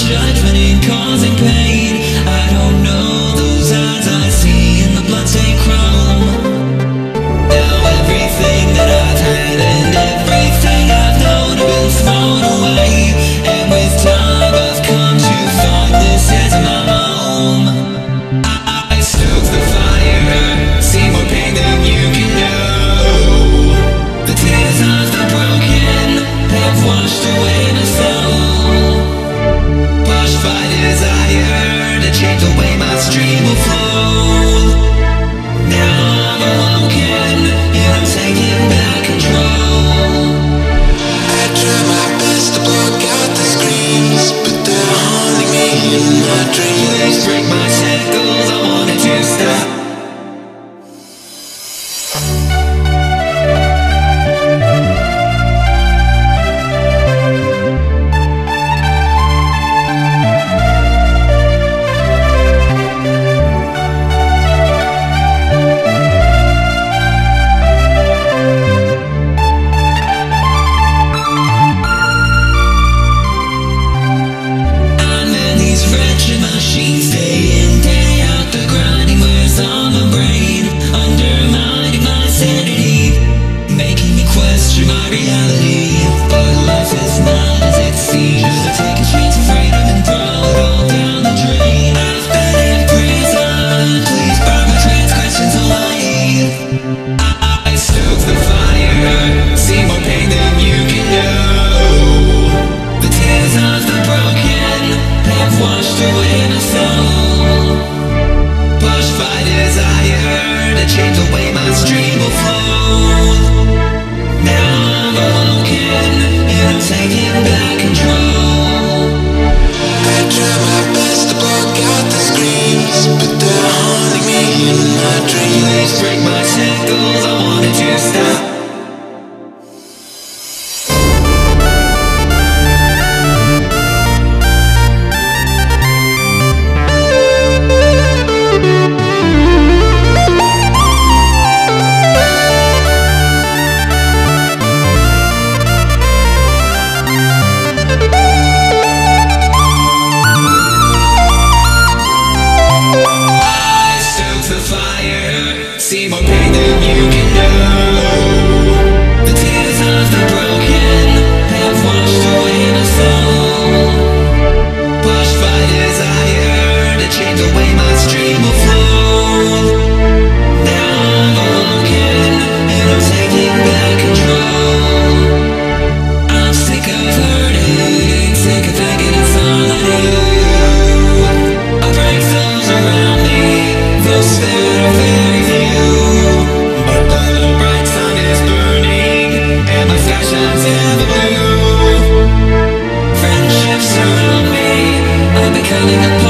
judgment and causing pain. I don't know those eyes I see in the bloodstained chrome. Now everything that I've had and everything I've known have been thrown away. And with time I've come to find this is my home. I stoke the fire, see more pain than you can know. The tears of the broken have washed away my soul. Pushed by desire to change the way my stream will flow. Now I'm awoken and I'm taking back control. I try my best to block out the screams, but they're haunting me in my dreams. Please break my shackles, I wanted to stop. Machines day in, day out, the grinding wears on my brain, undermining my sanity, making me question my reality. But life is not as it seems. I take a chance of freedom and throw it all down the drain. I've been in prison, please burn my transgressions away. I stoke the fire, see more pain than you can know. The tears of the broken have washed away my soul. Pushed by desire to change the way my stream will flow. Now I'm awoken and I'm taking back control. I try my best to block out the screams, but they're haunting me in my dreams. Please break my shackles, I wanted to stop. See more pain than you can know. The tears of the broken have washed away my soul. Pushed by desire to change the way my stream will flow. Now I'm awoken and I'm taking back control. I'm sick of hurting, sick of thinking it's all I do. I break those around me, those that are very few. But the bright sun is burning and my sky shines ever blue. Friendships surround me, I'm becoming a part